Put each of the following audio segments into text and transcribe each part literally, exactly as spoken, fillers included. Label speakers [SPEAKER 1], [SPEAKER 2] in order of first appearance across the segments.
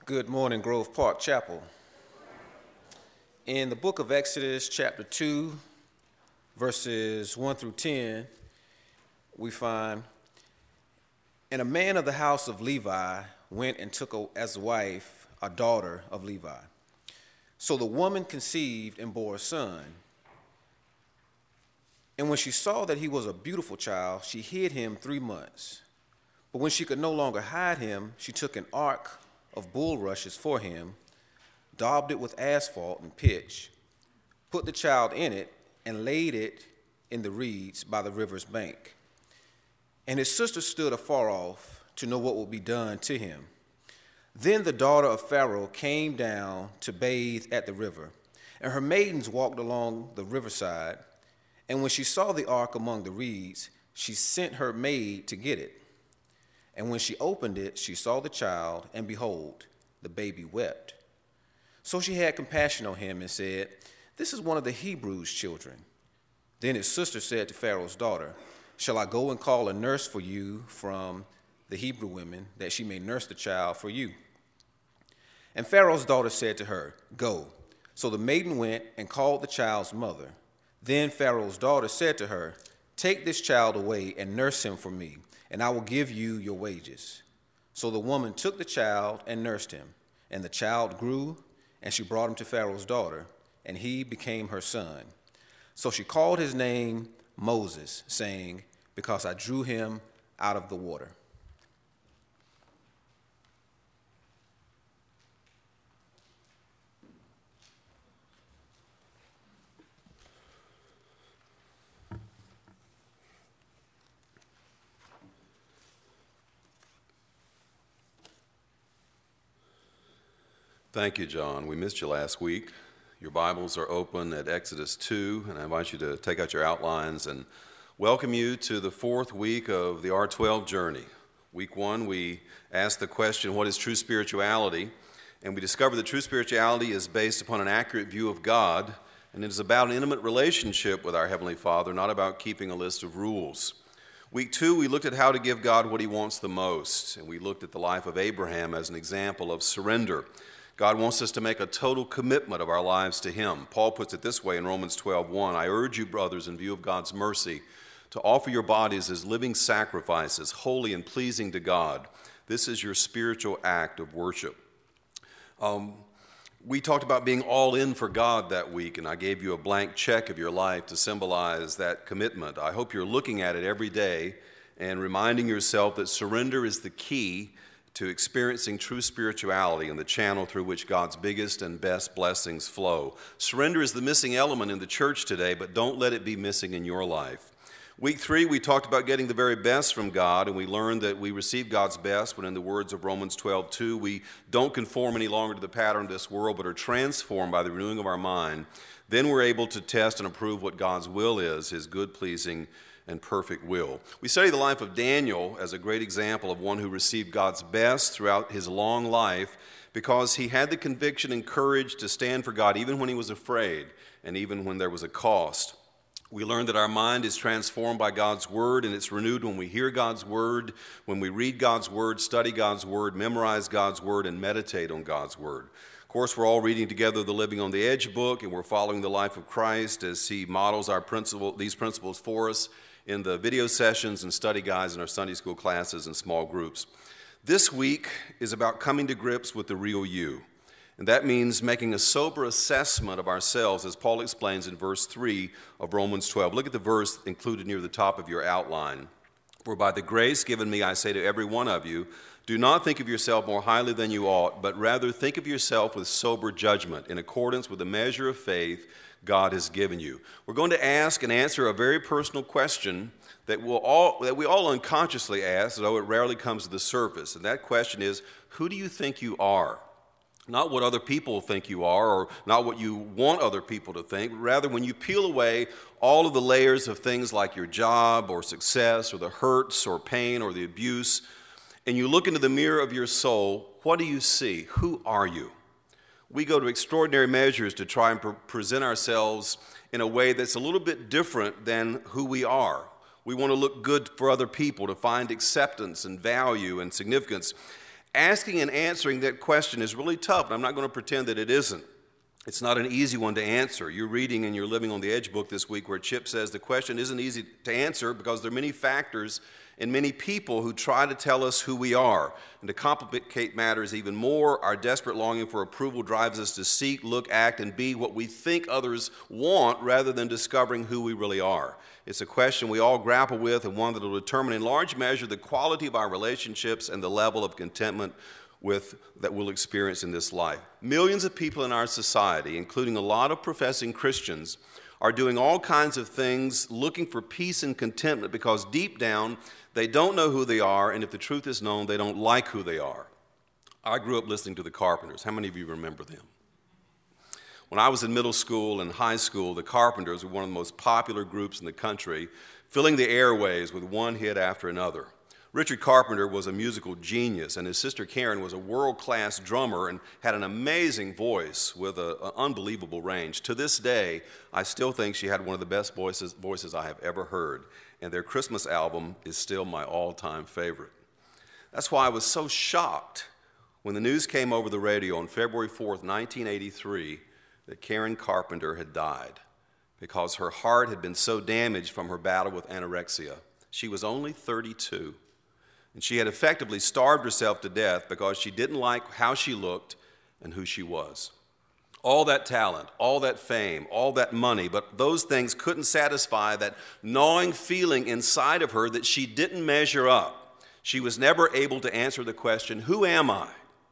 [SPEAKER 1] Good morning, Grove Park Chapel. In the book of Exodus, chapter two, verses one through ten, we find, "And a man of the house of Levi went and took a, as wife a daughter of Levi. So the woman conceived and bore a son. And when she saw that he was a beautiful child, she hid him three months. But when she could no longer hide him, she took an ark of bulrushes for him, daubed it with asphalt and pitch, put the child in it, and laid it in the reeds by the river's bank. And his sister stood afar off to know what would be done to him. Then the daughter of Pharaoh came down to bathe at the river, and her maidens walked along the riverside. And when she saw the ark among the reeds, she sent her maid to get it. And when she opened it, she saw the child, and behold, the baby wept. So she had compassion on him and said, 'This is one of the Hebrews' children.' Then his sister said to Pharaoh's daughter, 'Shall I go and call a nurse for you from the Hebrew women, that she may nurse the child for you?' And Pharaoh's daughter said to her, 'Go.' So the maiden went and called the child's mother. Then Pharaoh's daughter said to her, 'Take this child away and nurse him for me, and I will give you your wages.' So the woman took the child and nursed him, and the child grew, and she brought him to Pharaoh's daughter, and he became her son. So she called his name Moses, saying, 'Because I drew him out of the water.'"
[SPEAKER 2] Thank you, John. We missed you last week. Your Bibles are open at Exodus two, and I invite you to take out your outlines and welcome you to the fourth week of the R twelve journey. Week one, we asked the question, what is true spirituality? And we discovered that true spirituality is based upon an accurate view of God, and it is about an intimate relationship with our Heavenly Father, not about keeping a list of rules. Week two, we looked at how to give God what He wants the most, and we looked at the life of Abraham as an example of surrender. God wants us to make a total commitment of our lives to Him. Paul puts it this way in Romans twelve one, "I urge you, brothers, in view of God's mercy, to offer your bodies as living sacrifices, holy and pleasing to God. This is your spiritual act of worship." Um, we talked about being all in for God that week, and I gave you a blank check of your life to symbolize that commitment. I hope you're looking at it every day and reminding yourself that surrender is the key to experiencing true spirituality and the channel through which God's biggest and best blessings flow. Surrender is the missing element in the church today, but don't let it be missing in your life. Week three, we talked about getting the very best from God, and we learned that we receive God's best when, in the words of Romans twelve two, we don't conform any longer to the pattern of this world, but are transformed by the renewing of our mind. Then we're able to test and approve what God's will is, His good, pleasing, and perfect will. We study the life of Daniel as a great example of one who received God's best throughout his long life because he had the conviction and courage to stand for God even when he was afraid and even when there was a cost. We learned that our mind is transformed by God's Word, and it's renewed when we hear God's Word, when we read God's Word, study God's Word, memorize God's Word, and meditate on God's Word. Of course, we're all reading together the Living on the Edge book, and we're following the life of Christ as He models our principle, these principles for us in the video sessions and study guides in our Sunday school classes and small groups. This week is about coming to grips with the real you. And that means making a sober assessment of ourselves, as Paul explains in verse three of Romans twelve. Look at the verse included near the top of your outline. "For by the grace given me, I say to every one of you, do not think of yourself more highly than you ought, but rather think of yourself with sober judgment, in accordance with the measure of faith God has given you." We're going to ask and answer a very personal question that we'll all, that we all unconsciously ask, though it rarely comes to the surface. And that question is, who do you think you are? Not what other people think you are, or not what you want other people to think. Rather, when you peel away all of the layers of things like your job or success or the hurts or pain or the abuse, and you look into the mirror of your soul, what do you see? Who are you? We go to extraordinary measures to try and pre- present ourselves in a way that's a little bit different than who we are. We want to look good for other people, to find acceptance and value and significance. Asking and answering that question is really tough, and I'm not going to pretend that it isn't. It's not an easy one to answer. You're reading in your Living on the Edge book this week where Chip says the question isn't easy to answer because there are many factors and many people who try to tell us who we are. And to complicate matters even more, our desperate longing for approval drives us to seek, look, act, and be what we think others want rather than discovering who we really are. It's a question we all grapple with and one that will determine in large measure the quality of our relationships and the level of contentment with that we'll experience in this life. Millions of people in our society, including a lot of professing Christians, are doing all kinds of things looking for peace and contentment because deep down they don't know who they are, and if the truth is known, they don't like who they are. I grew up listening to the Carpenters. How many of you remember them? When I was in middle school and high school, the Carpenters were one of the most popular groups in the country, filling the airways with one hit after another. Richard Carpenter was a musical genius, and his sister Karen was a world-class drummer and had an amazing voice with an unbelievable range. To this day, I still think she had one of the best voices, voices I have ever heard, and their Christmas album is still my all-time favorite. That's why I was so shocked when the news came over the radio on February fourth, nineteen eighty-three, that Karen Carpenter had died because her heart had been so damaged from her battle with anorexia. She was only thirty-two. And she had effectively starved herself to death because she didn't like how she looked and who she was. All that talent, all that fame, all that money, but those things couldn't satisfy that gnawing feeling inside of her that she didn't measure up. She was never able to answer the question, who am I?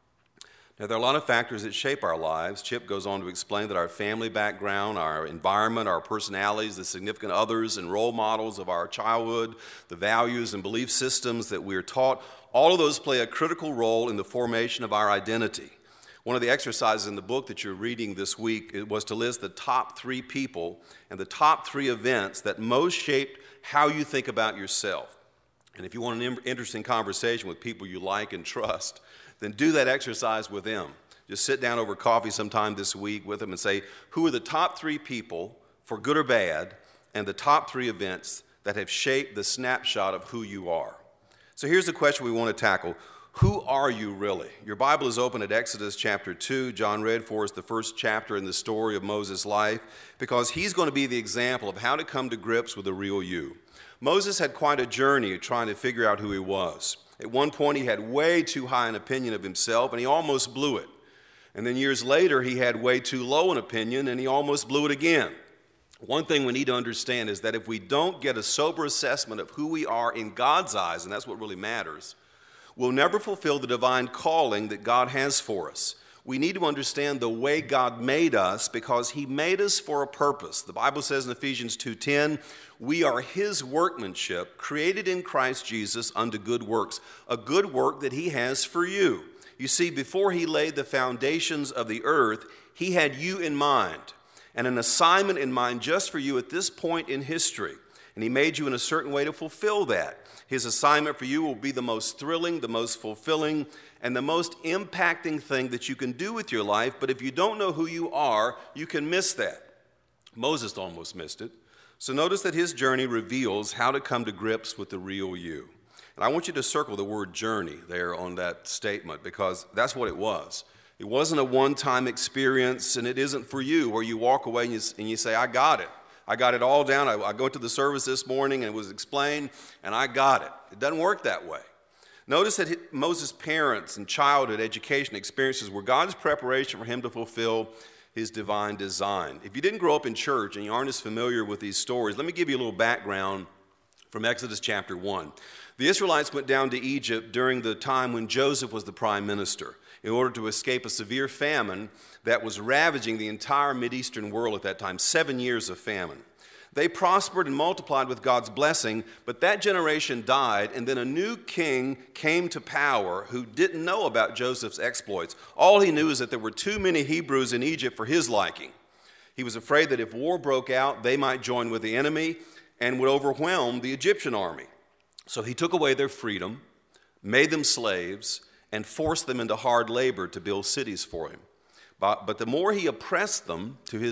[SPEAKER 2] Now, there are a lot of factors that shape our lives. Chip goes on to explain that our family background, our environment, our personalities, the significant others and role models of our childhood, the values and belief systems that we're taught, all of those play a critical role in the formation of our identity. One of the exercises in the book that you're reading this week was to list the top three people and the top three events that most shaped how you think about yourself. And if you want an interesting conversation with people you like and trust, then do that exercise with them. Just sit down over coffee sometime this week with them and say, who are the top three people, for good or bad, and the top three events that have shaped the snapshot of who you are? So here's the question we want to tackle. Who are you really? Your Bible is open at Exodus chapter two. John read for us the first chapter in the story of Moses' life because he's going to be the example of how to come to grips with the real you. Moses had quite a journey trying to figure out who he was. At one point, he had way too high an opinion of himself, and he almost blew it. And then years later, he had way too low an opinion, and he almost blew it again. One thing we need to understand is that if we don't get a sober assessment of who we are in God's eyes, and that's what really matters, we'll never fulfill the divine calling that God has for us. We need to understand the way God made us because he made us for a purpose. The Bible says in Ephesians two ten, we are his workmanship, created in Christ Jesus unto good works, a good work that he has for you. You see, before he laid the foundations of the earth, he had you in mind and an assignment in mind just for you at this point in history. And he made you in a certain way to fulfill that. His assignment for you will be the most thrilling, the most fulfilling, and the most impacting thing that you can do with your life. But if you don't know who you are, you can miss that. Moses almost missed it. So notice that his journey reveals how to come to grips with the real you. And I want you to circle the word journey there on that statement because that's what it was. It wasn't a one-time experience, and it isn't for you where you walk away and you, and you say, I got it. I got it all down. I, I go to the service this morning and it was explained, and I got it. It doesn't work that way. Notice that he, Moses' parents and childhood education experiences were God's preparation for him to fulfill his divine design. If you didn't grow up in church and you aren't as familiar with these stories, let me give you a little background from Exodus chapter one. The Israelites went down to Egypt during the time when Joseph was the prime minister in order to escape a severe famine that was ravaging the entire Mideastern world at that time, seven years of famine. They prospered and multiplied with God's blessing, but that generation died, and then a new king came to power who didn't know about Joseph's exploits. All he knew is that there were too many Hebrews in Egypt for his liking. He was afraid that if war broke out, they might join with the enemy and would overwhelm the Egyptian army. So he took away their freedom, made them slaves, and forced them into hard labor to build cities for him. But, but the more he oppressed them, to his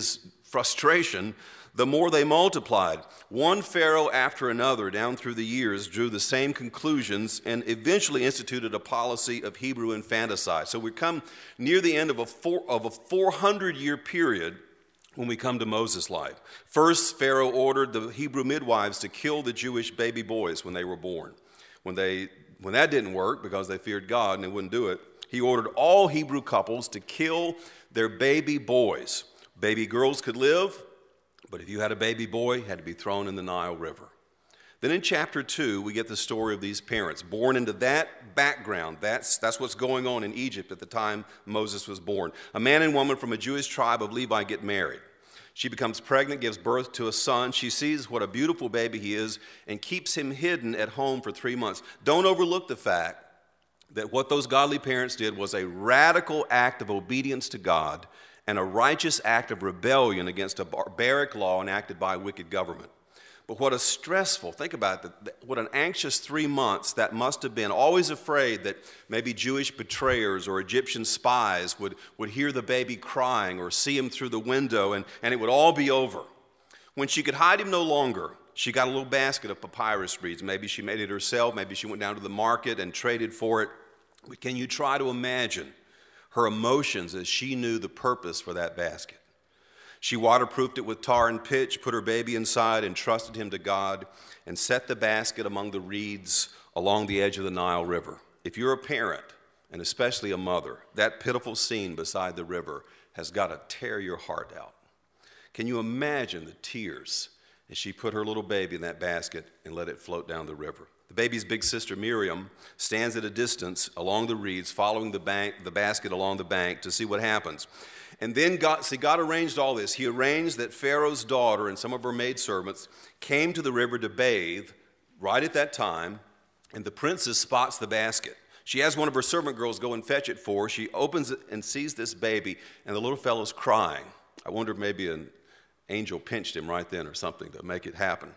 [SPEAKER 2] frustration, the more they multiplied. One Pharaoh after another down through the years drew the same conclusions and eventually instituted a policy of Hebrew infanticide. So we come near the end of a four, of a four hundred year period when we come to Moses' life. First, Pharaoh ordered the Hebrew midwives to kill the Jewish baby boys when they were born. When, they, when that didn't work because they feared God and they wouldn't do it, he ordered all Hebrew couples to kill their baby boys. Baby girls could live, but if you had a baby boy, it had to be thrown in the Nile River. Then in chapter two, we get the story of these parents born into that background. That's, that's what's going on in Egypt at the time Moses was born. A man and woman from a Jewish tribe of Levi get married. She becomes pregnant, gives birth to a son. She sees what a beautiful baby he is and keeps him hidden at home for three months. Don't overlook the fact that what those godly parents did was a radical act of obedience to God and a righteous act of rebellion against a barbaric law enacted by a wicked government. But what a stressful, think about it, what an anxious three months that must have been, always afraid that maybe Jewish betrayers or Egyptian spies would, would hear the baby crying or see him through the window and, and it would all be over. When she could hide him no longer, she got a little basket of papyrus reeds. Maybe she made it herself, maybe she went down to the market and traded for it. But can you try to imagine her emotions as she knew the purpose for that basket? She waterproofed it with tar and pitch, put her baby inside, and trusted him to God, and set the basket among the reeds along the edge of the Nile River. If you're a parent, and especially a mother, that pitiful scene beside the river has got to tear your heart out. Can you imagine the tears as she put her little baby in that basket and let it float down the river? The baby's big sister Miriam stands at a distance along the reeds, following the, bank, the basket along the bank to see what happens. And then God, see, God arranged all this. He arranged that Pharaoh's daughter and some of her maidservants came to the river to bathe right at that time, and the princess spots the basket. She has one of her servant girls go and fetch it for her. She opens it and sees this baby, and the little fellow's crying. I wonder if maybe an angel pinched him right then or something to make it happen.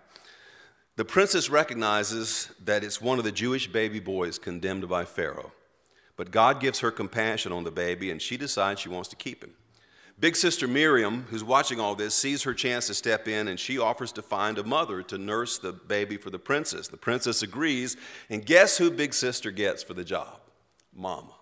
[SPEAKER 2] The princess recognizes that it's one of the Jewish baby boys condemned by Pharaoh. But God gives her compassion on the baby, and she decides she wants to keep him. Big sister Miriam, who's watching all this, sees her chance to step in, and she offers to find a mother to nurse the baby for the princess. The princess agrees, and guess who big sister gets for the job? Mama.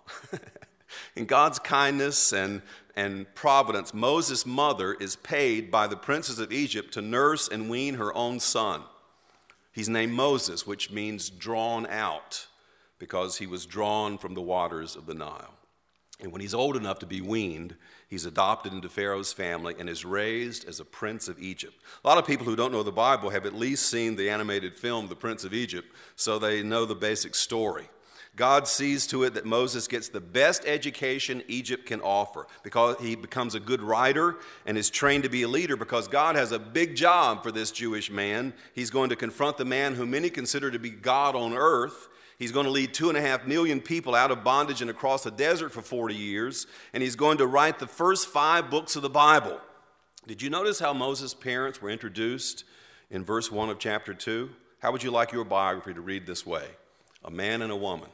[SPEAKER 2] In God's kindness and, and providence, Moses' mother is paid by the princess of Egypt to nurse and wean her own son. He's named Moses, which means drawn out, because he was drawn from the waters of the Nile. And when he's old enough to be weaned, he's adopted into Pharaoh's family and is raised as a prince of Egypt. A lot of people who don't know the Bible have at least seen the animated film, The Prince of Egypt, so they know the basic story. God sees to it that Moses gets the best education Egypt can offer because he becomes a good writer and is trained to be a leader, because God has a big job for this Jewish man. He's going to confront the man whom many consider to be God on earth. He's going to lead two and a half million people out of bondage and across the desert for forty years, and he's going to write the first five books of the Bible. Did you notice how Moses' parents were introduced in verse one of chapter two? How would you like your biography to read this way? A man and a woman.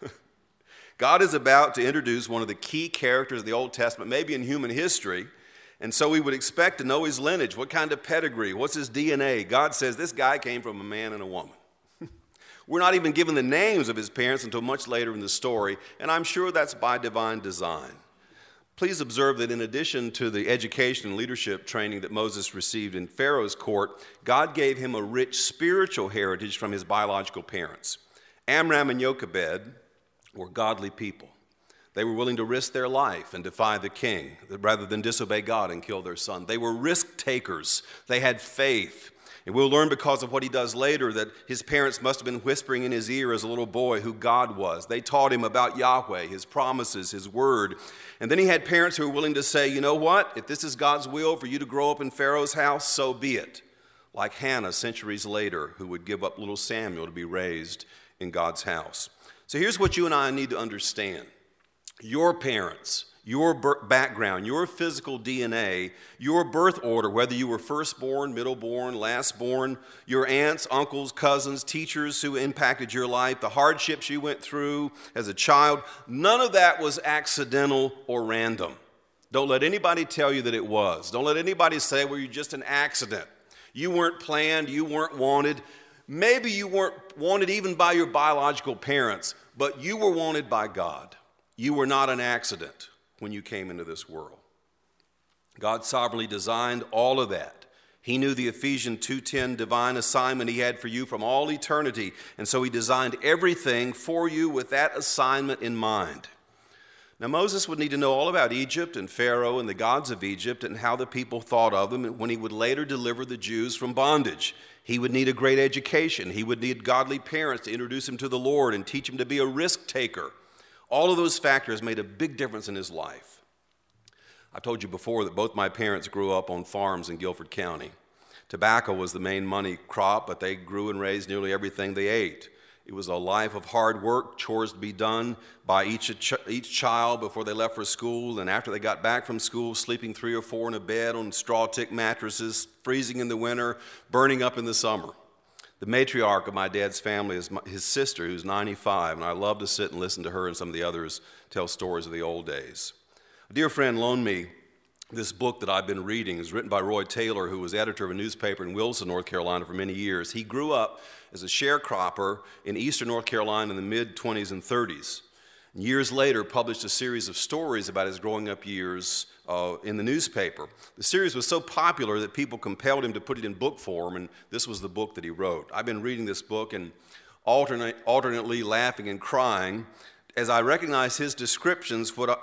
[SPEAKER 2] God is about to introduce one of the key characters of the Old Testament, maybe in human history, and so we would expect to know his lineage. What kind of pedigree? What's his D N A? God says this guy came from a man and a woman. We're not even given the names of his parents until much later in the story, and I'm sure that's by divine design. Please observe that in addition to the education and leadership training that Moses received in Pharaoh's court, God gave him a rich spiritual heritage from his biological parents. Amram and Jochebed were godly people. They were willing to risk their life and defy the king rather than disobey God and kill their son. They were risk takers. They had faith. And we'll learn because of what he does later that his parents must have been whispering in his ear as a little boy who God was. They taught him about Yahweh, his promises, his word. And then he had parents who were willing to say, you know what? If this is God's will for you to grow up in Pharaoh's house, so be it. Like Hannah centuries later, who would give up little Samuel to be raised in God's house. So here's what you and I need to understand. Your parents, your background, your physical D N A, your birth order, whether you were firstborn, middleborn, lastborn, your aunts, uncles, cousins, teachers who impacted your life, the hardships you went through as a child, none of that was accidental or random. Don't let anybody tell you that it was. Don't let anybody say, well, you're just an accident. You weren't planned, you weren't wanted. Maybe you weren't wanted even by your biological parents, but you were wanted by God. You were not an accident when you came into this world. God sovereignly designed all of that. He knew the Ephesians two ten divine assignment he had for you from all eternity, and so he designed everything for you with that assignment in mind. Now, Moses would need to know all about Egypt and Pharaoh and the gods of Egypt and how the people thought of them when he would later deliver the Jews from bondage. He would need a great education. He would need godly parents to introduce him to the Lord and teach him to be a risk taker. All of those factors made a big difference in his life. I told you before that both my parents grew up on farms in Guilford County. Tobacco was the main money crop, but they grew and raised nearly everything they ate. It was a life of hard work, chores to be done by each, each child before they left for school, and after they got back from school, sleeping three or four in a bed on straw tick mattresses, freezing in the winter, burning up in the summer. The matriarch of my dad's family is my, his sister, who's ninety-five, and I love to sit and listen to her and some of the others tell stories of the old days. A dear friend loaned me this book that I've been reading. It's written by Roy Taylor, who was editor of a newspaper in Wilson, North Carolina for many years. He grew up as a sharecropper in eastern North Carolina in the mid-twenties and thirties. And years later, published a series of stories about his growing up years uh, in the newspaper. The series was so popular that people compelled him to put it in book form, and this was the book that he wrote. I've been reading this book and alternate, alternately laughing and crying as I recognize his descriptions. What I,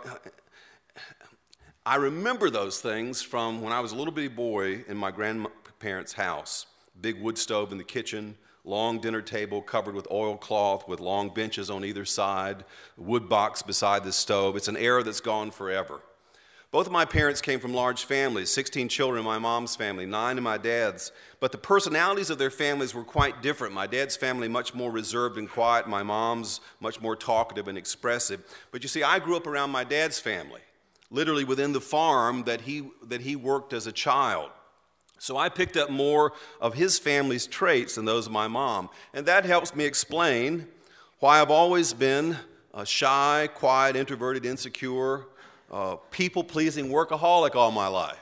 [SPEAKER 2] I remember those things from when I was a little bitty boy in my grandparents' house. Big wood stove in the kitchen, long dinner table covered with oilcloth with long benches on either side, wood box beside the stove. It's an era that's gone forever. Both of my parents came from large families, sixteen children in my mom's family, nine in my dad's, but the personalities of their families were quite different. My dad's family much more reserved and quiet, my mom's much more talkative and expressive. But you see, I grew up around my dad's family, literally within the farm that he, that he worked as a child. So I picked up more of his family's traits than those of my mom. And that helps me explain why I've always been a shy, quiet, introverted, insecure, uh, people-pleasing workaholic all my life.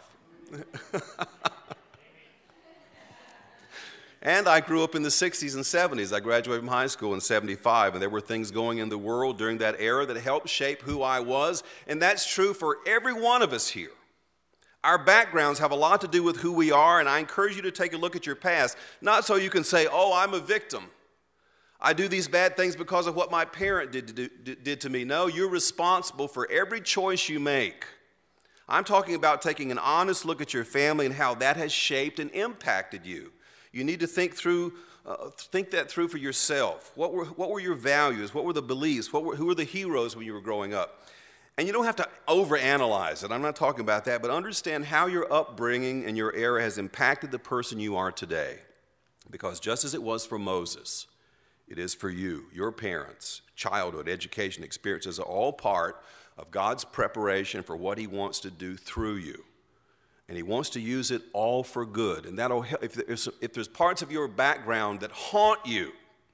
[SPEAKER 2] And I grew up in the sixties and seventies. I graduated from high school in seventy-five, and there were things going in the world during that era that helped shape who I was, and that's true for every one of us here. Our backgrounds have a lot to do with who we are, and I encourage you to take a look at your past, not so you can say, oh, I'm a victim. I do these bad things because of what my parent did to, do, did to me. No, you're responsible for every choice you make. I'm talking about taking an honest look at your family and how that has shaped and impacted you. You need to think through, uh, think that through for yourself. What were, what were your values? What were the beliefs? What were, who were the heroes when you were growing up? And you don't have to overanalyze it. I'm not talking about that, but understand how your upbringing and your era has impacted the person you are today. Because just as it was for Moses, it is for you. Your parents, childhood, education, experiences are all part of God's preparation for what he wants to do through you. And he wants to use it all for good. And that'll help. If there's, if there's parts of your background that haunt you,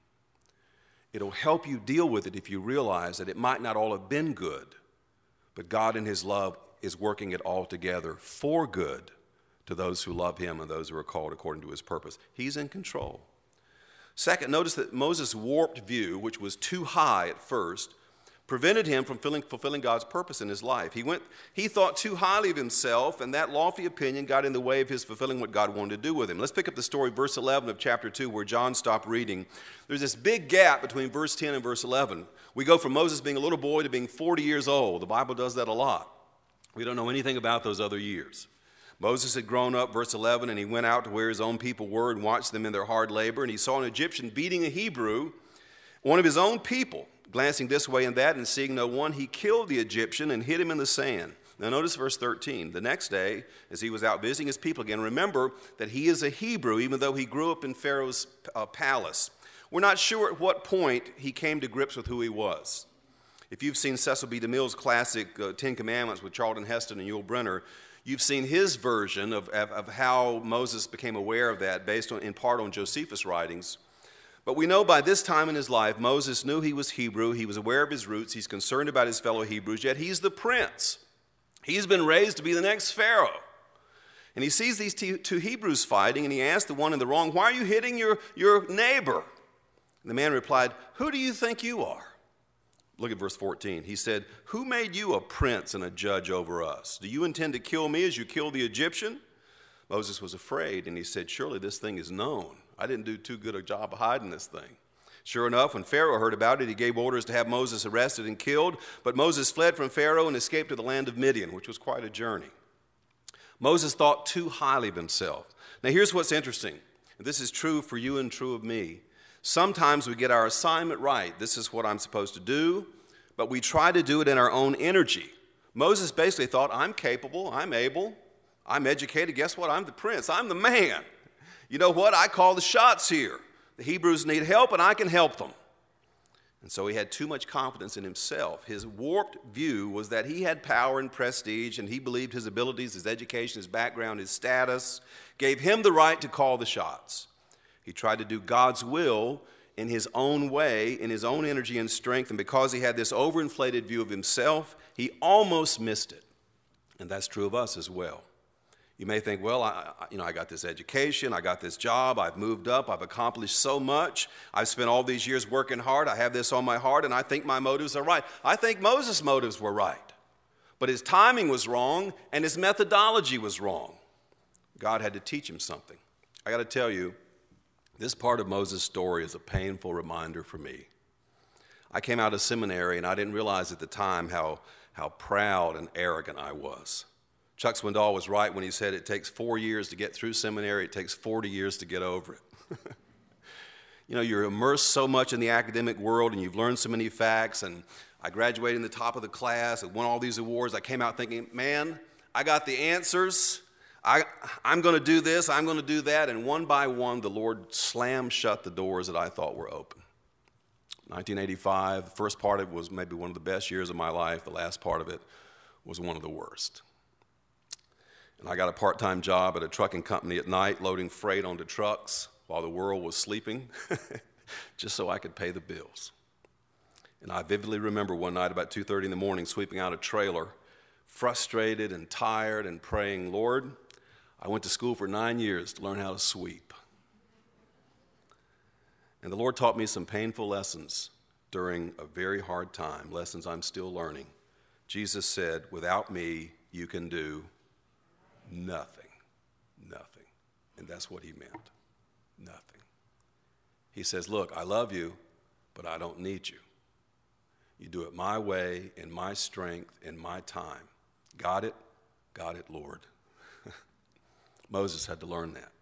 [SPEAKER 2] it'll help you deal with it if you realize that it might not all have been good, but God in his love is working it all together for good to those who love him and those who are called according to his purpose. He's in control. Second, notice that Moses' warped view, which was too high at first, prevented him from fulfilling, fulfilling God's purpose in his life. He went, he thought too highly of himself, and that lofty opinion got in the way of his fulfilling what God wanted to do with him. Let's pick up the story, verse eleven of chapter two, where John stopped reading. There's this big gap between verse ten and verse eleven. We go from Moses being a little boy to being forty years old. The Bible does that a lot. We don't know anything about those other years. Moses had grown up, verse eleven, and he went out to where his own people were and watched them in their hard labor, and he saw an Egyptian beating a Hebrew, one of his own people. Glancing this way and that and seeing no one, he killed the Egyptian and hid him in the sand. Now notice verse thirteen. The next day, as he was out visiting his people again, remember that he is a Hebrew, even though he grew up in Pharaoh's uh, palace. We're not sure at what point he came to grips with who he was. If you've seen Cecil B. DeMille's classic uh, Ten Commandments with Charlton Heston and Yul Brynner, you've seen his version of, of, of how Moses became aware of that based on, in part on Josephus' writings. But we know by this time in his life, Moses knew he was Hebrew. He was aware of his roots. He's concerned about his fellow Hebrews, yet he's the prince. He's been raised to be the next Pharaoh. And he sees these two Hebrews fighting, and he asks the one in the wrong, why are you hitting your, your neighbor? And the man replied, who do you think you are? Look at verse fourteen. He said, who made you a prince and a judge over us? Do you intend to kill me as you killed the Egyptian? Moses was afraid, and he said, surely this thing is known. I didn't do too good a job of hiding this thing. Sure enough, when Pharaoh heard about it, he gave orders to have Moses arrested and killed. But Moses fled from Pharaoh and escaped to the land of Midian, which was quite a journey. Moses thought too highly of himself. Now here's what's interesting. This is true for you and true of me. Sometimes we get our assignment right. This is what I'm supposed to do, but we try to do it in our own energy. Moses basically thought, I'm capable, I'm able, I'm educated. Guess what? I'm the prince. I'm the man. You know what? I call the shots here. The Hebrews need help, and I can help them. And so he had too much confidence in himself. His warped view was that he had power and prestige, and he believed his abilities, his education, his background, his status gave him the right to call the shots. He tried to do God's will in his own way, in his own energy and strength, and because he had this overinflated view of himself, he almost missed it. And that's true of us as well. You may think, well, I, you know, I got this education, I got this job, I've moved up, I've accomplished so much, I've spent all these years working hard, I have this on my heart, and I think my motives are right. I think Moses' motives were right, but his timing was wrong, and his methodology was wrong. God had to teach him something. I got to tell you, this part of Moses' story is a painful reminder for me. I came out of seminary, and I didn't realize at the time how, how proud and arrogant I was. Chuck Swindoll was right when he said it takes four years to get through seminary, it takes forty years to get over it. You know, you're immersed so much in the academic world, and you've learned so many facts, and I graduated in the top of the class, and won all these awards. I came out thinking, man, I got the answers. I, I'm going to do this, I'm going to do that, and one by one, the Lord slammed shut the doors that I thought were open. nineteen eighty-five, the first part of it was maybe one of the best years of my life. The last part of it was one of the worst. And I got a part-time job at a trucking company at night, loading freight onto trucks while the world was sleeping, just so I could pay the bills. And I vividly remember one night about two thirty in the morning, sweeping out a trailer, frustrated and tired and praying, Lord, I went to school for nine years to learn how to sweep. And the Lord taught me some painful lessons during a very hard time, lessons I'm still learning. Jesus said, without me, you can do nothing. Nothing. And that's what he meant. Nothing. He says, look, I love you, but I don't need you. You do it my way, in my strength, in my time. Got it? Got it, Lord. Moses had to learn that.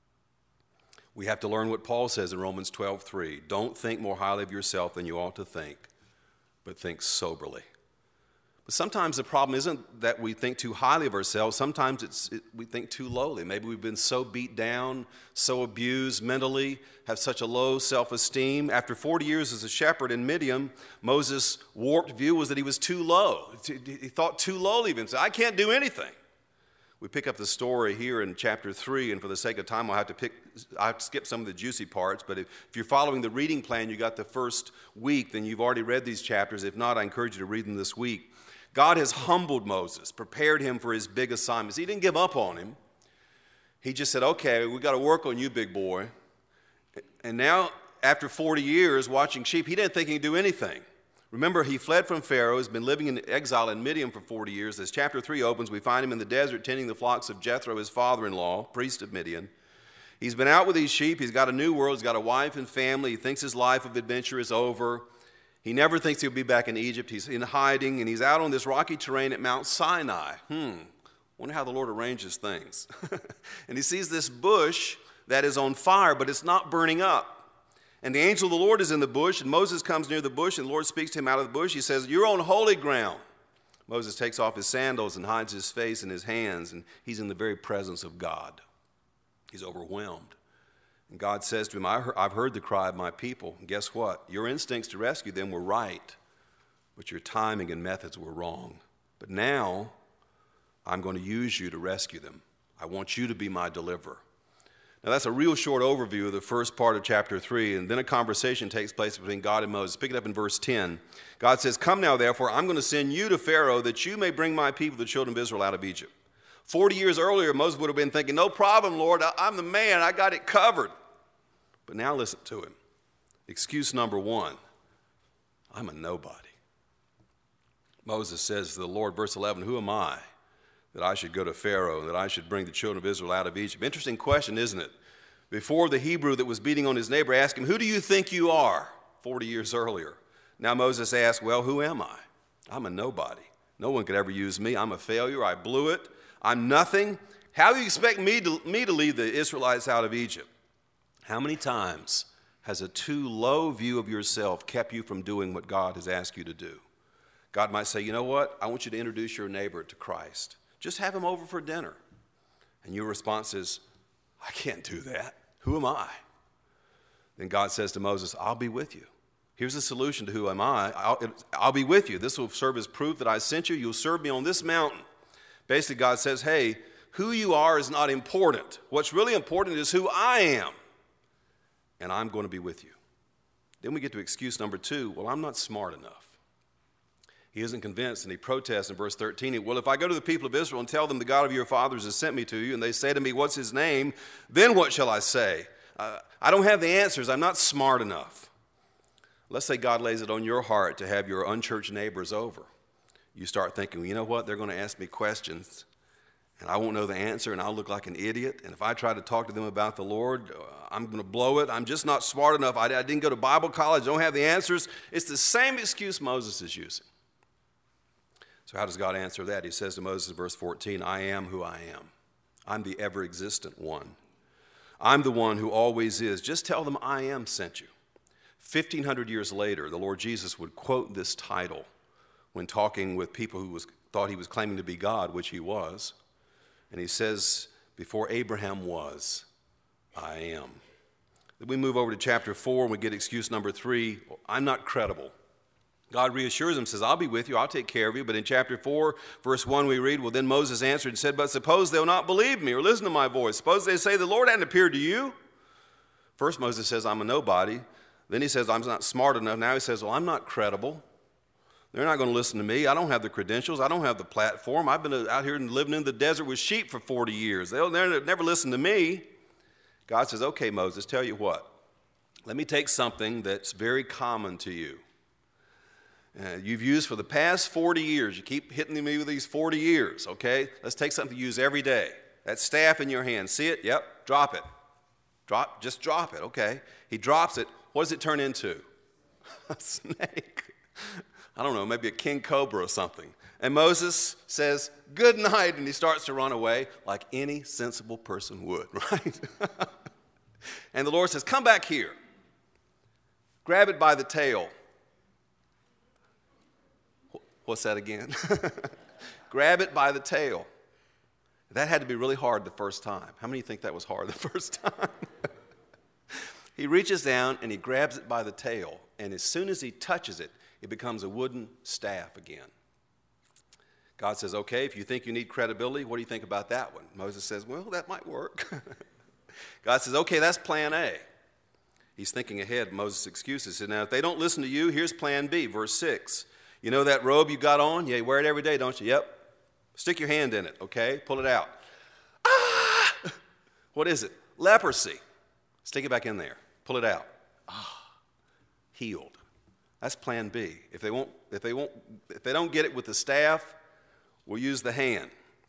[SPEAKER 2] We have to learn what Paul says in Romans twelve three. Don't think more highly of yourself than you ought to think, but think soberly. But sometimes the problem isn't that we think too highly of ourselves. Sometimes it's it, we think too lowly. Maybe we've been so beat down, so abused mentally, have such a low self-esteem. After forty years as a shepherd in Midian, Moses' warped view was that he was too low. He thought too lowly of himself. I can't do anything. We pick up the story here in chapter three, and for the sake of time, I'll have to pick, I'll skip some of the juicy parts, but if, if you're following the reading plan, you got the first week, then you've already read these chapters. If not, I encourage you to read them this week. God has humbled Moses, prepared him for his big assignments. He didn't give up on him. He just said, okay, we got to work on you, big boy. And now, after forty years watching sheep, he didn't think he could do anything. Remember, he fled from Pharaoh, has been living in exile in Midian for forty years. As chapter three opens, we find him in the desert tending the flocks of Jethro, his father-in-law, priest of Midian. He's been out with these sheep. He's got a new world. He's got a wife and family. He thinks his life of adventure is over. He never thinks he'll be back in Egypt. He's in hiding, and he's out on this rocky terrain at Mount Sinai. Hmm, wonder how the Lord arranges things. And he sees this bush that is on fire, but it's not burning up. And the angel of the Lord is in the bush, and Moses comes near the bush, and the Lord speaks to him out of the bush. He says, you're on holy ground. Moses takes off his sandals and hides his face in his hands, and he's in the very presence of God. He's overwhelmed. And God says to him, I've heard the cry of my people. And guess what? Your instincts to rescue them were right, but your timing and methods were wrong. But now, I'm going to use you to rescue them. I want you to be my deliverer. Now, that's a real short overview of the first part of chapter three, and then a conversation takes place between God and Moses. Pick it up in verse ten. God says, "Come now, therefore, I'm going to send you to Pharaoh that you may bring my people, the children of Israel, out of Egypt." Forty years earlier, Moses would have been thinking, "No problem, Lord, I'm the man, I got it covered." But now listen to him. Excuse number one, I'm a nobody. Moses says to the Lord, verse eleven, "Who am I that I should go to Pharaoh and that I should bring the children of Israel out of Egypt?" Interesting question, isn't it? Before, the Hebrew that was beating on his neighbor asked him, "Who do you think you are?" forty years earlier. Now Moses asked, "Well, who am I? I'm a nobody. No one could ever use me. I'm a failure. I blew it. I'm nothing. How do you expect me to, me to lead the Israelites out of Egypt?" How many times has a too low view of yourself kept you from doing what God has asked you to do? God might say, "You know what? I want you to introduce your neighbor to Christ. Just have him over for dinner." And your response is, "I can't do that. Who am I?" Then God says to Moses, "I'll be with you. Here's the solution to who am I. I'll, I'll be with you. This will serve as proof that I sent you. You'll serve me on this mountain." Basically, God says, hey, who you are is not important. What's really important is who I am. And I'm going to be with you. Then we get to excuse number two. Well, I'm not smart enough. He isn't convinced, and he protests in verse thirteen. "Well, if I go to the people of Israel and tell them the God of your fathers has sent me to you, and they say to me, 'What's his name?' then what shall I say? Uh, I don't have the answers. I'm not smart enough." Let's say God lays it on your heart to have your unchurched neighbors over. You start thinking, well, you know what? They're going to ask me questions, and I won't know the answer, and I'll look like an idiot. And if I try to talk to them about the Lord, I'm going to blow it. I'm just not smart enough. I, I didn't go to Bible college. I don't have the answers. It's the same excuse Moses is using. So how does God answer that? He says to Moses in verse fourteen, "I am who I am. I'm the ever-existent one. I'm the one who always is. Just tell them I am sent you." fifteen hundred years later, the Lord Jesus would quote this title when talking with people who was, thought he was claiming to be God, which he was. And he says, "Before Abraham was, I am." Then we move over to chapter four, and we get excuse number three. I'm not credible. God reassures him, says, "I'll be with you, I'll take care of you." But in chapter four, verse one, we read, "Well, then Moses answered and said, 'But suppose they'll not believe me or listen to my voice. Suppose they say, the Lord hadn't appeared to you.'" First, Moses says, "I'm a nobody." Then he says, "I'm not smart enough." Now he says, "Well, I'm not credible. They're not going to listen to me. I don't have the credentials. I don't have the platform. I've been out here and living in the desert with sheep for forty years. They'll never listen to me." God says, "Okay, Moses, tell you what. Let me take something that's very common to you. Uh, you've used for the past forty years. You keep hitting me with these forty years, okay? Let's take something you use every day. That staff in your hand. See it? Yep. Drop it. Drop. Just drop it, okay?" He drops it. What does it turn into? A snake. I don't know, maybe a king cobra or something. And Moses says, "Good night," and he starts to run away like any sensible person would, right? And the Lord says, "Come back here. Grab it by the tail." What's that again? Grab it by the tail. That had to be really hard the first time. How many think that was hard the first time? He reaches down and he grabs it by the tail, and as soon as he touches it, it becomes a wooden staff again. God says, "Okay, if you think you need credibility, what do you think about that one?" Moses says, "Well, that might work." God says, "Okay, that's plan A." He's thinking ahead. Moses' excuses. He said, "Now, if they don't listen to you, here's plan B." Verse six. "You know that robe you got on? Yeah, you wear it every day, don't you?" "Yep." "Stick your hand in it, okay? Pull it out." "Ah!" "What is it?" "Leprosy." "Stick it back in there. Pull it out." "Ah, healed." That's plan B. If they won't, if they won't, if they don't get it with the staff, we'll use the hand.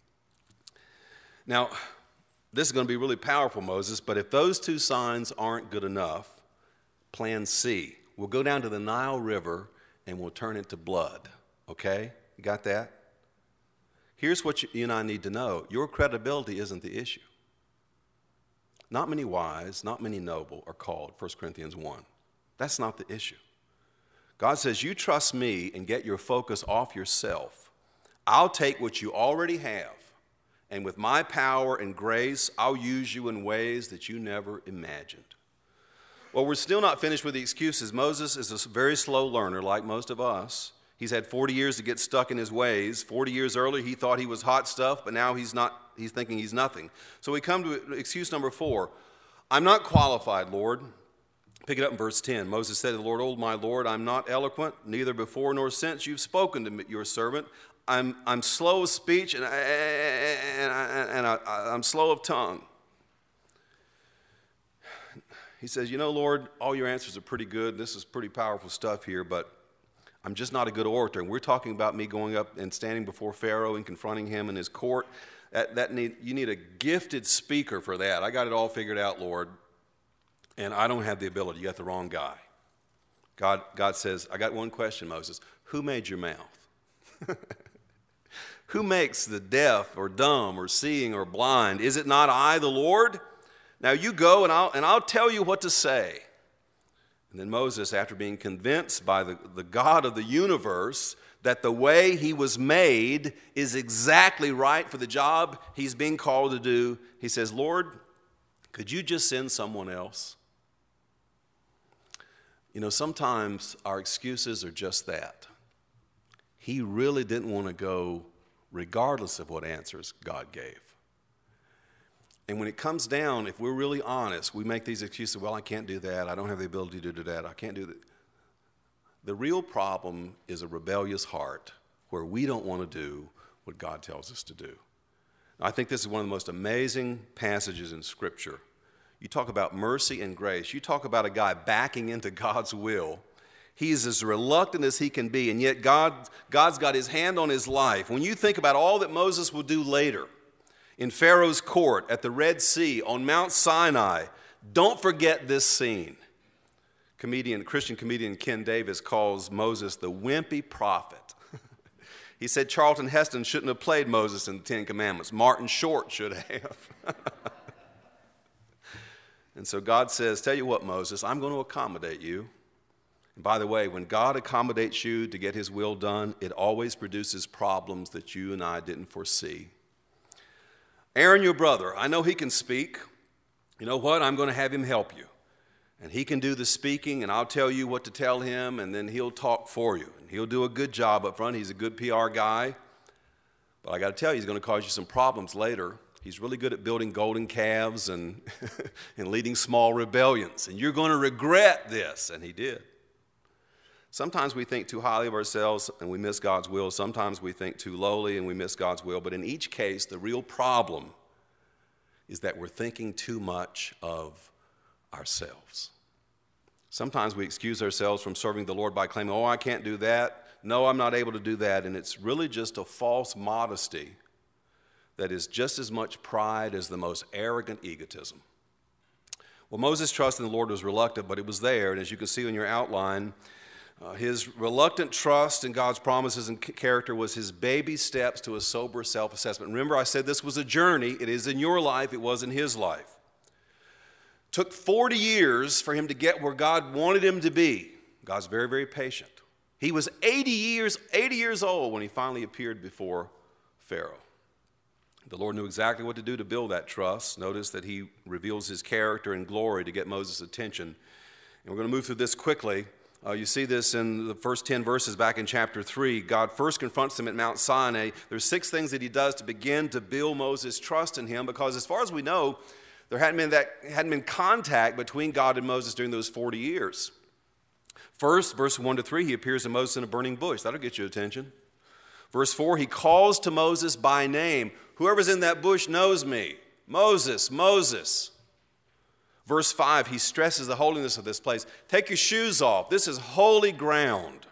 [SPEAKER 2] Now, this is going to be really powerful, Moses, but if those two signs aren't good enough, plan C. We'll go down to the Nile River and we'll turn it to blood. Okay? You got that? Here's what you, you and I need to know. Your credibility isn't the issue. Not many wise, not many noble are called, First Corinthians one. That's not the issue. God says, you trust me and get your focus off yourself. I'll take what you already have, and with my power and grace, I'll use you in ways that you never imagined. Well, we're still not finished with the excuses. Moses is a very slow learner, like most of us. He's had forty years to get stuck in his ways. forty years earlier, he thought he was hot stuff, but now he's not. He's thinking he's nothing. So we come to excuse number four. I'm not qualified, Lord. Pick it up in verse ten. Moses said to the Lord, "O my Lord, I'm not eloquent, neither before nor since you've spoken to your servant. I'm, I'm slow of speech and, I, and, I, and I, I'm slow of tongue." He says, "You know, Lord, all your answers are pretty good. This is pretty powerful stuff here, but I'm just not a good orator." And we're talking about me going up and standing before Pharaoh and confronting him in his court. That, that need, you need a gifted speaker for that. I got it all figured out, Lord, and I don't have the ability. You got the wrong guy. God, God says, "I got one question, Moses. Who made your mouth? Who makes the deaf or dumb or seeing or blind? Is it not I, the Lord? Now you go and I'll, and I'll tell you what to say." And then Moses, after being convinced by the, the God of the universe that the way he was made is exactly right for the job he's being called to do, he says, "Lord, could you just send someone else?" You know, sometimes our excuses are just that. He really didn't want to go regardless of what answers God gave. And when it comes down, if we're really honest, we make these excuses, "Well, I can't do that. I don't have the ability to do that. I can't do that." The real problem is a rebellious heart where we don't want to do what God tells us to do. I think this is one of the most amazing passages in Scripture. You talk about mercy and grace. You talk about a guy backing into God's will. He's as reluctant as he can be, and yet God, God's got his hand on his life. When you think about all that Moses will do later, in Pharaoh's court, at the Red Sea, on Mount Sinai, don't forget this scene. Comedian, Christian comedian Ken Davis calls Moses the wimpy prophet. He said Charlton Heston shouldn't have played Moses in the Ten Commandments. Martin Short should have. And so God says, "Tell you what, Moses, I'm going to accommodate you." And by the way, when God accommodates you to get his will done, it always produces problems that you and I didn't foresee. Aaron, your brother, I know he can speak. You know what? I'm going to have him help you. And he can do the speaking, and I'll tell you what to tell him, and then he'll talk for you. And he'll do a good job up front. He's a good P R guy. But I got to tell you, he's going to cause you some problems later. He's really good at building golden calves and, and leading small rebellions. And you're going to regret this. And he did. Sometimes we think too highly of ourselves and we miss God's will. Sometimes we think too lowly and we miss God's will. But in each case, the real problem is that we're thinking too much of ourselves. Sometimes we excuse ourselves from serving the Lord by claiming, "Oh, I can't do that. No, I'm not able to do that." And it's really just a false modesty that is just as much pride as the most arrogant egotism. Well, Moses' trust in the Lord was reluctant, but it was there. And as you can see on your outline, Uh, his reluctant trust in God's promises and character was his baby steps to a sober self-assessment. Remember, I said this was a journey. It is in your life. It was in his life. It took forty years for him to get where God wanted him to be. God's very, very patient. He was eighty years, eighty years old when he finally appeared before Pharaoh. The Lord knew exactly what to do to build that trust. Notice that he reveals his character and glory to get Moses' attention. And we're going to move through this quickly. Uh, you see this in the first ten verses back in chapter three. God first confronts him at Mount Sinai. There's six things that he does to begin to build Moses' trust in him, because as far as we know, there hadn't been, that, hadn't been contact between God and Moses during those forty years. First, verse one to three, he appears to Moses in a burning bush. That'll get your attention. Verse four, he calls to Moses by name. "Whoever's in that bush knows me. Moses, Moses." Verse five, he stresses the holiness of this place. "Take your shoes off. This is holy ground."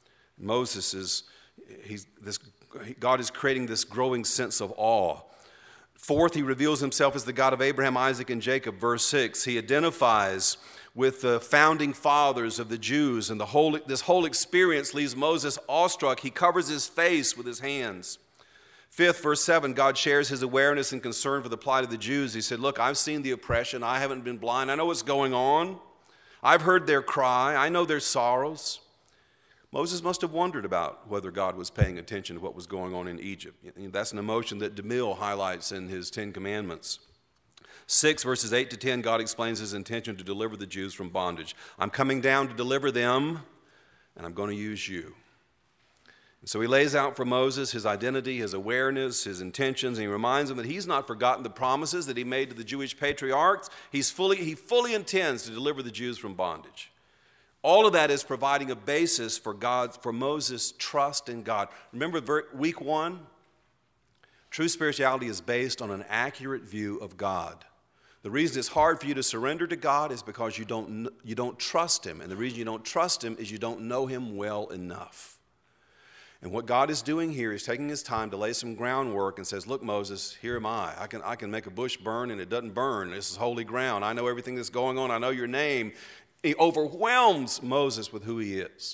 [SPEAKER 2] Moses is, he's this, God is creating this growing sense of awe. Fourth, he reveals himself as the God of Abraham, Isaac, and Jacob. Verse six, he identifies with the founding fathers of the Jews, and the whole, this whole experience leaves Moses awestruck. He covers his face with his hands. Fifth, verse seven, God shares his awareness and concern for the plight of the Jews. He said, "Look, I've seen the oppression. I haven't been blind. I know what's going on. I've heard their cry. I know their sorrows." Moses must have wondered about whether God was paying attention to what was going on in Egypt. That's an emotion that DeMille highlights in his Ten Commandments. Six, verses eight to ten, God explains his intention to deliver the Jews from bondage. "I'm coming down to deliver them, and I'm going to use you." So he lays out for Moses his identity, his awareness, his intentions, and he reminds him that he's not forgotten the promises that he made to the Jewish patriarchs. He's fully, he fully intends to deliver the Jews from bondage. All of that is providing a basis for God, for Moses' trust in God. Remember week one? True spirituality is based on an accurate view of God. The reason it's hard for you to surrender to God is because you don't, you don't trust him. And the reason you don't trust him is you don't know him well enough. And what God is doing here is taking his time to lay some groundwork and says, look, Moses, here am I. I can, I can make a bush burn and it doesn't burn. This is holy ground. I know everything that's going on. I know your name. He overwhelms Moses with who he is.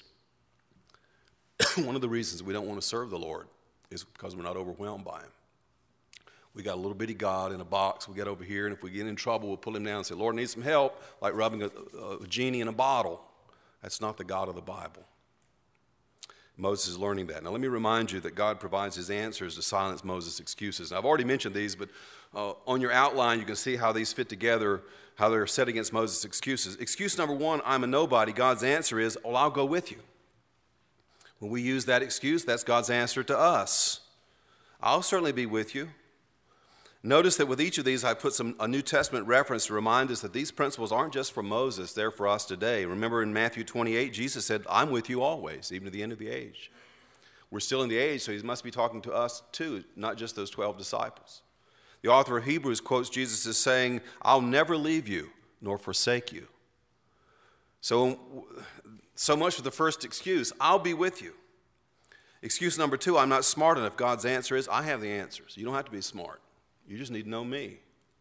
[SPEAKER 2] One of the reasons we don't want to serve the Lord is because we're not overwhelmed by him. We got a little bitty God in a box. We get over here, and if we get in trouble, we'll pull him down and say, Lord, I need some help, like rubbing a, a genie in a bottle. That's not the God of the Bible. Moses is learning that. Now, let me remind you that God provides his answers to silence Moses' excuses. Now, I've already mentioned these, but uh, on your outline, you can see how these fit together, how they're set against Moses' excuses. Excuse number one, I'm a nobody. God's answer is, well, I'll go with you. When we use that excuse, that's God's answer to us. I'll certainly be with you. Notice that with each of these, I put some a New Testament reference to remind us that these principles aren't just for Moses, they're for us today. Remember in Matthew twenty-eight, Jesus said, I'm with you always, even to the end of the age. We're still in the age, so he must be talking to us too, not just those twelve disciples. The author of Hebrews quotes Jesus as saying, I'll never leave you nor forsake you. So, so much for the first excuse, I'll be with you. Excuse number two, I'm not smart enough. God's answer is, I have the answers. You don't have to be smart. You just need to know me.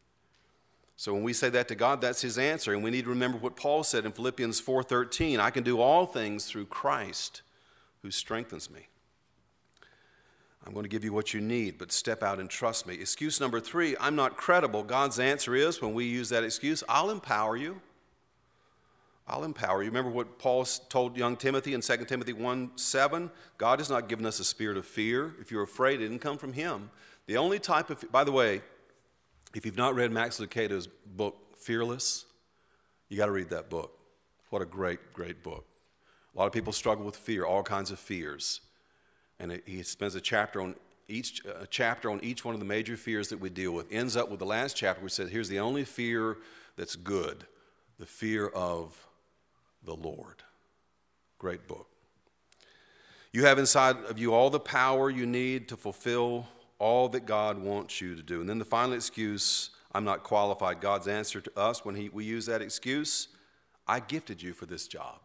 [SPEAKER 2] So when we say that to God, that's his answer. And we need to remember what Paul said in Philippians four thirteen, I can do all things through Christ who strengthens me. I'm going to give you what you need, but step out and trust me. Excuse number three, I'm not credible. God's answer is, when we use that excuse, I'll empower you. I'll empower you. Remember what Paul told young Timothy in Second Timothy one seven? God has not given us a spirit of fear. If you're afraid, it didn't come from him. The only type of, by the way, if you've not read Max Lucado's book, Fearless, you got to read that book. What a great, great book. A lot of people struggle with fear, all kinds of fears. And it, he spends a chapter on each a chapter on each one of the major fears that we deal with. Ends up with the last chapter which says, here's the only fear that's good, the fear of the Lord. Great book. You have inside of you all the power you need to fulfill all that God wants you to do. And then the final excuse, I'm not qualified. God's answer to us when he, we use that excuse, I gifted you for this job.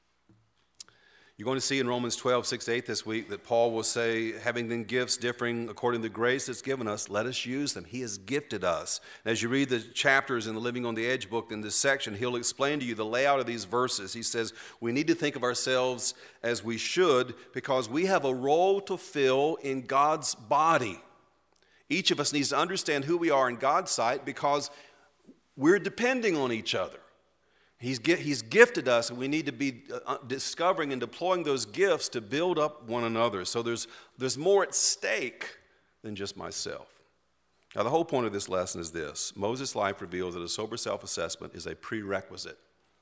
[SPEAKER 2] You're going to see in Romans twelve, six to eight this week that Paul will say, having then gifts differing according to the grace that's given us, let us use them. He has gifted us. And as you read the chapters in the Living on the Edge book in this section, he'll explain to you the layout of these verses. He says, we need to think of ourselves as we should because we have a role to fill in God's body. Each of us needs to understand who we are in God's sight because we're depending on each other. He's, he's gifted us, and we need to be uh, discovering and deploying those gifts to build up one another. So there's, there's more at stake than just myself. Now, the whole point of this lesson is this. Moses' life reveals that a sober self-assessment is a prerequisite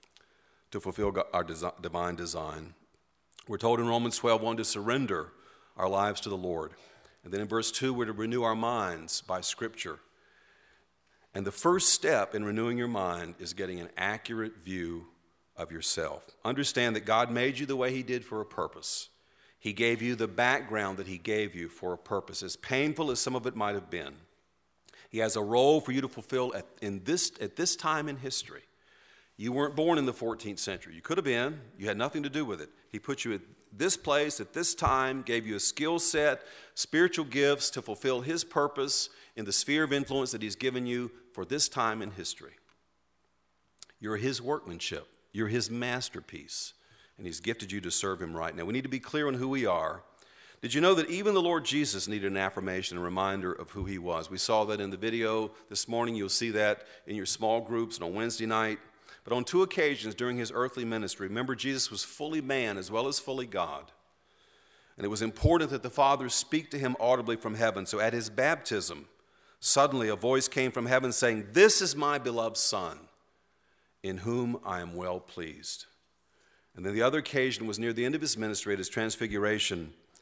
[SPEAKER 2] to fulfill our desi- divine design. We're told in Romans twelve one to surrender our lives to the Lord. And then in verse two, we're to renew our minds by Scripture. And the first step in renewing your mind is getting an accurate view of yourself. Understand that God made you the way he did for a purpose. He gave you the background that he gave you for a purpose, as painful as some of it might have been. He has a role for you to fulfill at, in this, at this time in history. You weren't born in the fourteenth century. You could have been. You had nothing to do with it. He put you at this place at this time, gave you a skill set, spiritual gifts to fulfill his purpose in the sphere of influence that he's given you for this time in history. You're his workmanship. You're his masterpiece. And he's gifted you to serve him right now. We need to be clear on who we are. Did you know that even the Lord Jesus needed an affirmation, a reminder of who he was? We saw that in the video this morning. You'll see that in your small groups and on Wednesday night. But on two occasions during his earthly ministry, remember, Jesus was fully man as well as fully God. And it was important that the Father speak to him audibly from heaven. So at his baptism, suddenly a voice came from heaven saying, this is my beloved Son, in whom I am well pleased. And then the other occasion was near the end of his ministry at his transfiguration,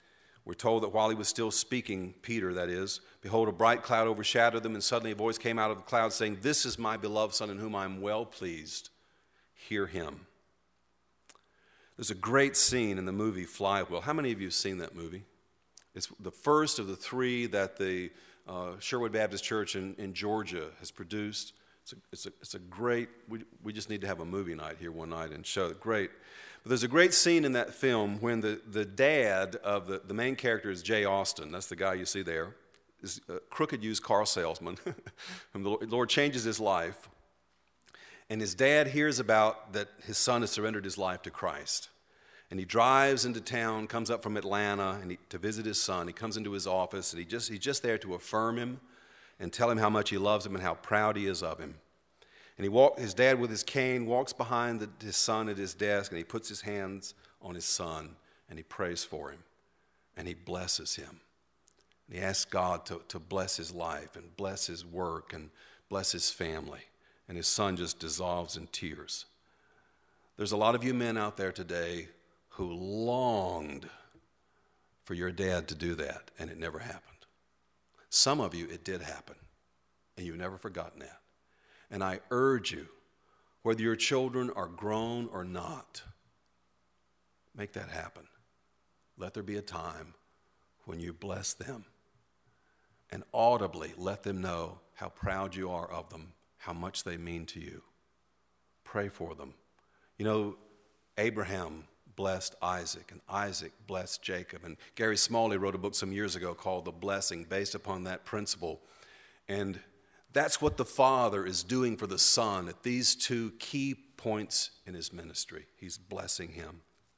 [SPEAKER 2] We're told that while he was still speaking, Peter that is, behold, a bright cloud overshadowed them, and suddenly a voice came out of the cloud saying, "This is my beloved Son in whom I am well pleased. Hear him." There's a great scene in the movie Flywheel. How many of you have seen that movie? It's the first of the three that the uh, Sherwood Baptist Church in, in Georgia has produced. It's a, it's a, it's a great, we, we just need to have a movie night here one night and show it. Great. But there's a great scene in that film when the, the dad of the, the main character is Jay Austen. That's the guy you see there. Is a crooked used car salesman. And the Lord changes his life. And his dad hears about that his son has surrendered his life to Christ. And he drives into town, comes up from Atlanta and he, to visit his son. He comes into his office and he just, he's just there to affirm him and tell him how much he loves him and how proud he is of him. And he walk, his dad with his cane walks behind the, his son at his desk, and he puts his hands on his son, and he prays for him, and he blesses him. And he asks God to, to bless his life and bless his work and bless his family. And his son just dissolves in tears. There's a lot of you men out there today who longed for your dad to do that, and it never happened. Some of you, it did happen, and you've never forgotten that. And I urge you, whether your children are grown or not, make that happen. Let there be a time when you bless them and audibly let them know how proud you are of them, how much they mean to you. Pray for them. You know, Abraham blessed Isaac, and Isaac blessed Jacob. And Gary Smalley wrote a book some years ago called The Blessing, based upon that principle. And that's what the Father is doing for the Son at these two key points in his ministry. He's blessing him.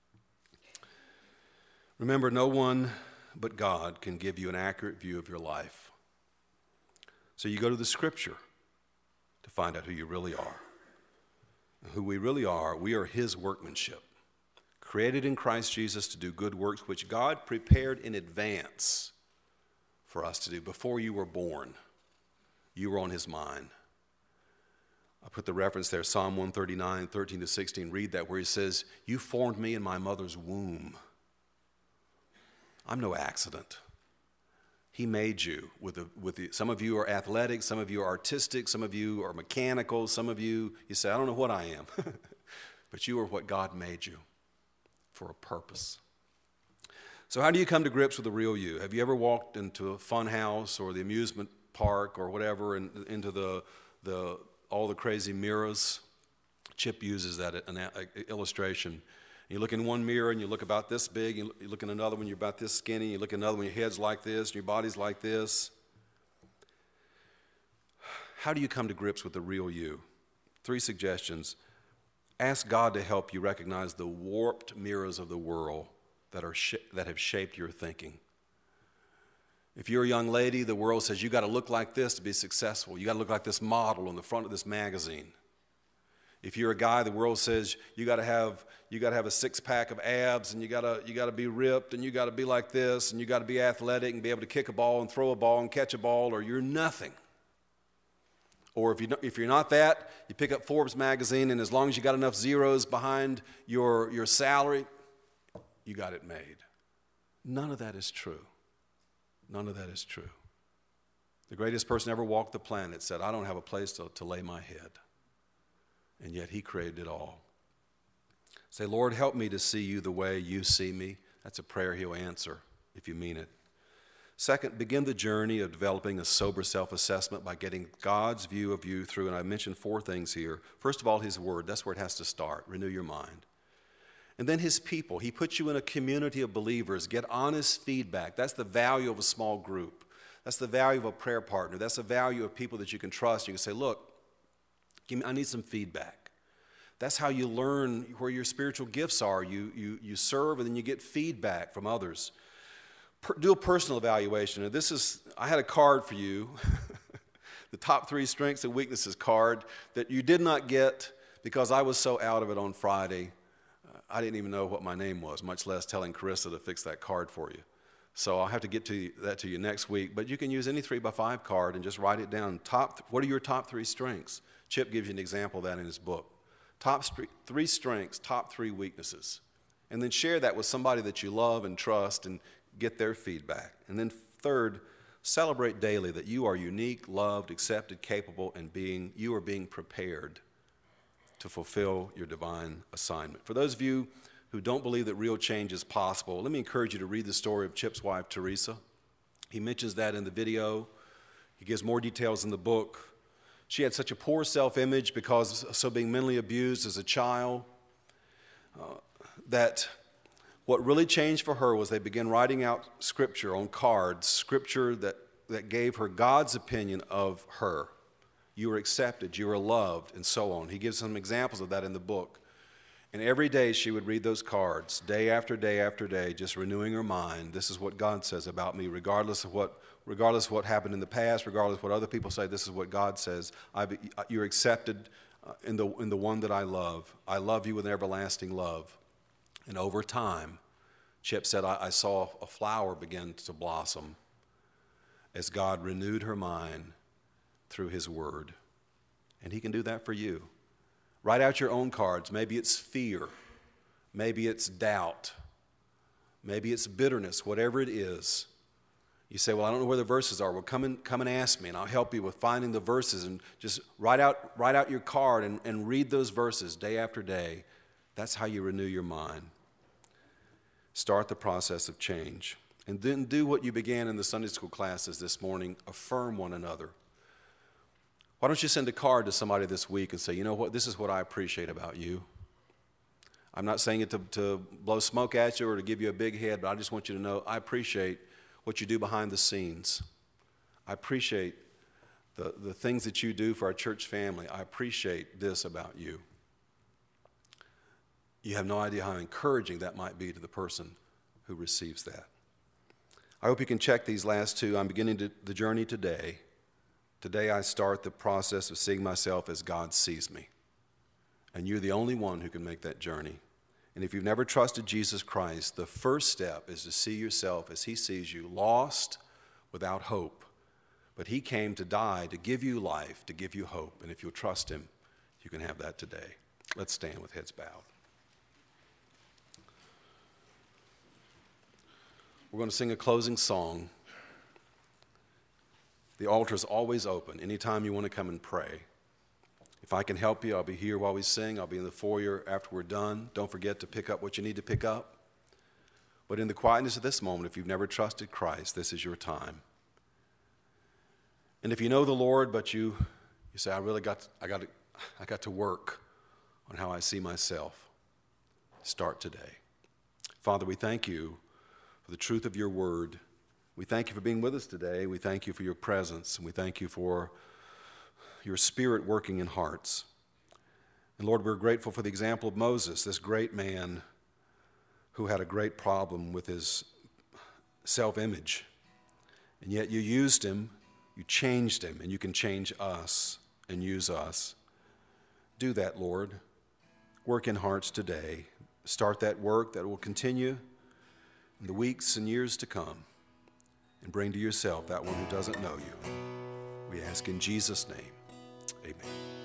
[SPEAKER 2] Remember, no one but God can give you an accurate view of your life. So you go to the Scripture to find out who you really are. And who we really are, we are his workmanship, created in Christ Jesus to do good works, which God prepared in advance for us to do before you were born. You were on his mind. I put the reference there, Psalm one thirty-nine, thirteen to sixteen. Read that, where he says, "You formed me in my mother's womb." I'm no accident. He made you. With the, with the, some of you are athletic, some of you are artistic, some of you are mechanical, some of you, you say, I don't know what I am. But you are what God made you for a purpose. So how do you come to grips with the real you? Have you ever walked into a fun house or the amusement park or whatever, and into the the all the crazy mirrors? Chip uses that an, an illustration. You look in one mirror and you look about this big, you look in another one, you're about this skinny, you look in another one, your head's like this, and your body's like this. How do you come to grips with the real you? Three suggestions. Ask God to help you recognize the warped mirrors of the world that are sh- that have shaped your thinking. If you're a young lady, the world says you got to look like this to be successful. You got to look like this model on the front of this magazine. If you're a guy, the world says you got to have you got to have a six-pack of abs, and you got to you got to be ripped, and you got to be like this, and you got to be athletic and be able to kick a ball and throw a ball and catch a ball, or you're nothing. Or if you if you're not that, you pick up Forbes magazine, and as long as you got enough zeros behind your your salary, you got it made. None of that is true. None of that is true. The greatest person ever walked the planet said, I don't have a place to, to lay my head. And yet he created it all. Say, Lord, help me to see you the way you see me. That's a prayer he'll answer if you mean it. Second, begin the journey of developing a sober self-assessment by getting God's view of you through, and I mentioned four things here. First of all, his word. That's where it has to start. Renew your mind. And then his people. He puts you in a community of believers. Get honest feedback. That's the value of a small group. That's the value of a prayer partner. That's the value of people that you can trust. You can say, look, give me, I need some feedback. That's how you learn where your spiritual gifts are. You, you, you serve, and then you get feedback from others. Per, do a personal evaluation. And this is, I had a card for you, the top three strengths and weaknesses card that you did not get because I was so out of it on Friday. I didn't even know what my name was, much less telling Carissa to fix that card for you. So I'll have to get to you, that to you next week. But you can use any three by five card and just write it down. Top, what are your top three strengths? Chip gives you an example of that in his book. Top three strengths, top three weaknesses. And then share that with somebody that you love and trust, and get their feedback. And then third, celebrate daily that you are unique, loved, accepted, capable, and being you are being prepared to fulfill your divine assignment. For those of you who don't believe that real change is possible, let me encourage you to read the story of Chip's wife, Teresa. He mentions that in the video. He gives more details in the book. She had such a poor self-image because of so being mentally abused as a child uh, that what really changed for her was they began writing out scripture on cards, scripture that, that gave her God's opinion of her. You were accepted, you were loved, and so on. He gives some examples of that in the book. And every day she would read those cards, day after day after day, just renewing her mind. This is what God says about me, regardless of what, regardless of what happened in the past, regardless of what other people say. This is what God says. I've, you're accepted in the in the one that I love. I love you with an everlasting love. And over time, Chip said, I, I saw a flower begin to blossom as God renewed her mind through His Word. And He can do that for you. Write out your own cards. Maybe it's fear. Maybe it's doubt. Maybe it's bitterness, whatever it is. You say, well, I don't know where the verses are. Well, come and, come and ask me, and I'll help you with finding the verses. And just write out, write out your card and, and read those verses day after day. That's how you renew your mind. Start the process of change. And then do what you began in the Sunday school classes this morning. Affirm one another. Why don't you send a card to somebody this week and say, you know what, this is what I appreciate about you. I'm not saying it to, to blow smoke at you or to give you a big head, but I just want you to know I appreciate what you do behind the scenes. I appreciate the, the things that you do for our church family. I appreciate this about you. You have no idea how encouraging that might be to the person who receives that. I hope you can check these last two. I'm beginning to, the journey today. Today I start the process of seeing myself as God sees me. And you're the only one who can make that journey. And if you've never trusted Jesus Christ, the first step is to see yourself as He sees you, lost, without hope. But He came to die, to give you life, to give you hope. And if you'll trust Him, you can have that today. Let's stand with heads bowed. We're going to sing a closing song. The altar is always open. Anytime you want to come and pray. If I can help you, I'll be here while we sing. I'll be in the foyer after we're done. Don't forget to pick up what you need to pick up. But in the quietness of this moment, if you've never trusted Christ, this is your time. And if you know the Lord, but you, you say, I really got, I got, to, I got to work on how I see myself, start today. Father, we thank you for the truth of your word. We thank you for being with us today. We thank you for your presence, and we thank you for your Spirit working in hearts. And Lord, we're grateful for the example of Moses, this great man who had a great problem with his self-image. And yet you used him, you changed him, and you can change us and use us. Do that, Lord. Work in hearts today. Start that work that will continue in the weeks and years to come. And bring to yourself that one who doesn't know you. We ask in Jesus' name, amen.